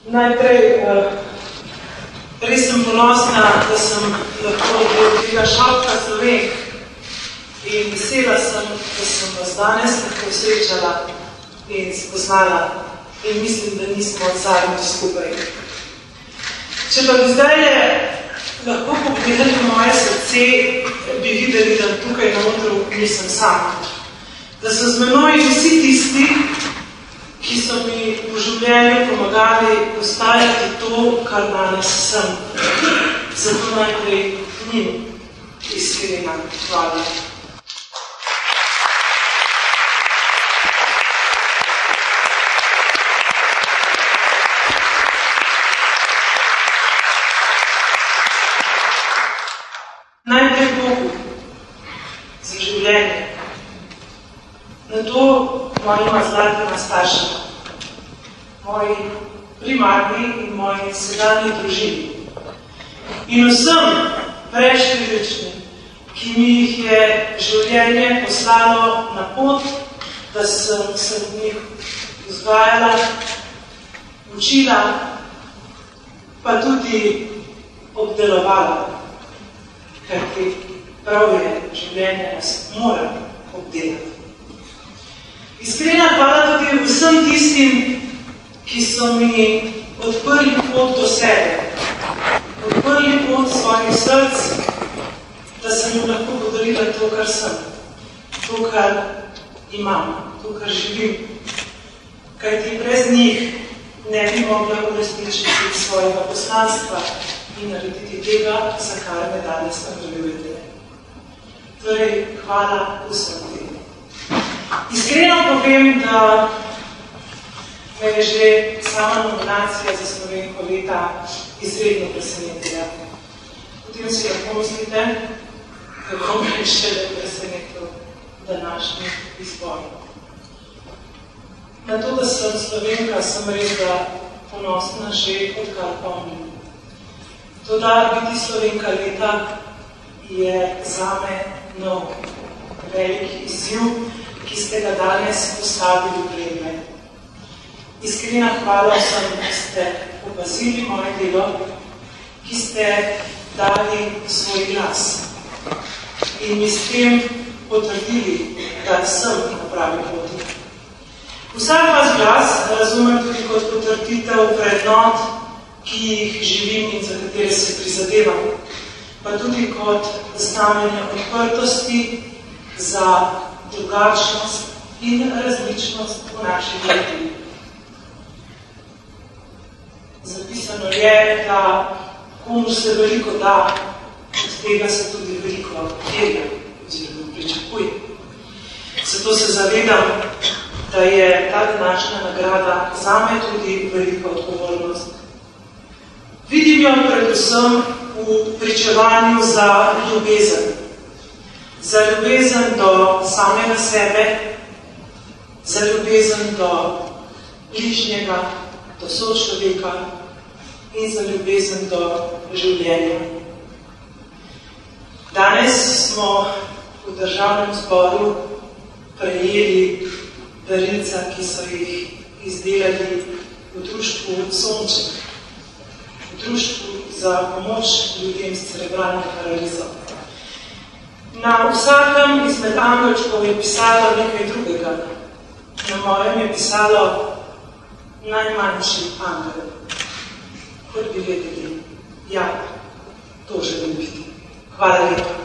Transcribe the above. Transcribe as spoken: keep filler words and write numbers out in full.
Najprej, res sem ponosna, da sem lahko del tega šalka Slovenk in vesela sem, da sem vas danes lahko srečala in spoznala in mislim, da nismo odsarni skupaj. Če pa bi zdaj lahko pogledali v moje srce, bi videli, da tukaj na odru nisem sama. Da so z menoj vsi tisti, ki so mi v življenju pomagali postajati to, kar danes sem. Zato najprej njim iskrena hvala. Najprej Bogu za življenje. Na to mojima zlatima staršima, moji primarni in moji sedanji družini. In vsem preštevilčnim, ki mi jih je življenje poslalo na pot, da sem se v njih vzgajala, učila, pa tudi obdelovala. Kajti prav je, življenje nas mora obdelati. Iskrena hvala tudi vsem tistim, ki so mi odprli pot do sebe, odprli pot svojih src, da sem jim lahko podarila to, kar sem, to, kar imam, to, kar živim. Kajti brez njih ne bi mogla uresničiti svojega poslanstva in narediti tega, za kar me danes nadaljujete. Torej, hvala vsem tem. Iskreno povem, da me je že sama nominacija za Slovenko leta izredno presenetila. Potem si lahko mislite, kako me je šele presenetil današnji izbor. Na to, da sem Slovenka, sem res da ponosna že odkar pomnim. Toda biti Slovenka leta je zame nov, velik izziv, ki ste ga danes postavili pred me. Iskrena hvala vsem, ki ste opazili moje delo, ki ste dali svoj glas in mi s tem potrdili, da sem na pravi poti. Vsak vas glas razumem tudi kot potrditev vrednot, ki jih živim in za katere se prizadevam, pa tudi kot znamenje odprtosti za drugačnost in različnost v naši ljudi. Zapisano je, da komu se veliko da, od tega se tudi veliko terja, oziroma pričakuje. Zato se zavedam, da je ta današnja nagrada zame tudi velika odgovornost. Vidim jo predvsem v pričevanju za ljubezen. Za ljubezen do samega sebe, za ljubezen do bližnjega, do sočloveka in za ljubezen do življenja. Danes smo v državnem zboru prejeli darilca, ki so jih izdelali v društvu Sonček, v društvu za pomoč ljudem s cerebralno paralizo. Na vsakem izmed angelčkov je pisalo nekaj drugega. Na mojem je pisalo najmanjši angel. Kot bi vedeli, ja, to želim biti. Hvala lepa.